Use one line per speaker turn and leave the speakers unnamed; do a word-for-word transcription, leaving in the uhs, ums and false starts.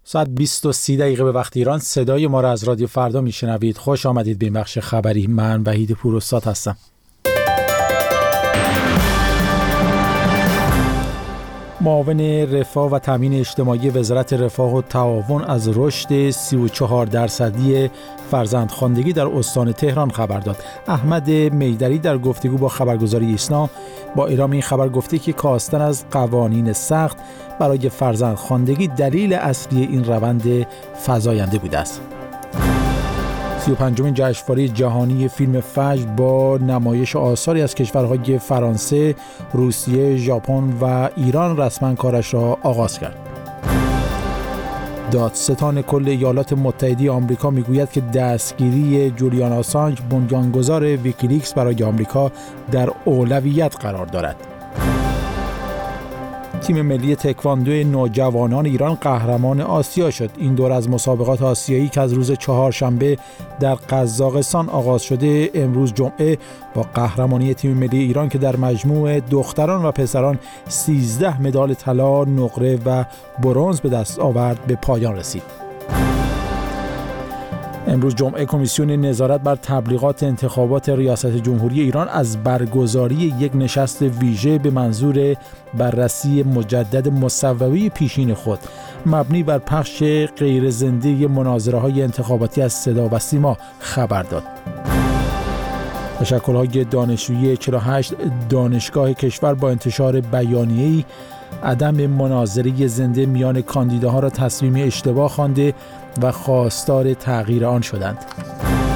ساعت بیست و سی دقیقه به وقت ایران. صدای ما را از رادیو فردا میشنوید. خوش آمدید به این بخش خبری. من وحید پوراستاد هستم. معاون رفاه و تامین اجتماعی وزارت رفاه و تعاون از رشد سی و چهار درصدی فرزندخواندگی در استان تهران خبر داد. احمد میدری در گفتگو با خبرگزاری ایسنا با اعلام این خبر گفته که کاستن از قوانین سخت برای فرزندخواندگی دلیل اصلی این روند فزاینده بوده است. سی و پنجمین جشنواره جهانی فیلم فجر با نمایش آثاری از کشورهای فرانسه، روسیه، ژاپن و ایران رسما کارش را آغاز کرد. دادستان کل ایالات متحده آمریکا میگوید که دستگیری جولیان آسانج بنیانگذار ویکیلیکس برای آمریکا در اولویت قرار دارد. تیم ملی تکواندو نوجوانان ایران قهرمان آسیا شد. این دور از مسابقات آسیایی که از روز چهارشنبه در قزاقستان آغاز شده، امروز جمعه با قهرمانی تیم ملی ایران که در مجموع دختران و پسران سیزده مدال طلا، نقره و برنز به دست آورد به پایان رسید. امروز جمعه کمیسیون نظارت بر تبلیغات انتخابات ریاست جمهوری ایران از برگزاری یک نشست ویژه به منظور بررسی مجدد مصوبه پیشین خود مبنی بر پخش غیر زنده مناظره‌های انتخاباتی از صدا و سیما خبر داد. تشکل‌های دانشجویی چهل و هشت دانشگاه کشور با انتشار بیانیه‌ای عدم مناظره زنده میان کاندیداها را تصمیم اشتباه خوانده و خواستار تغییر آن شدند.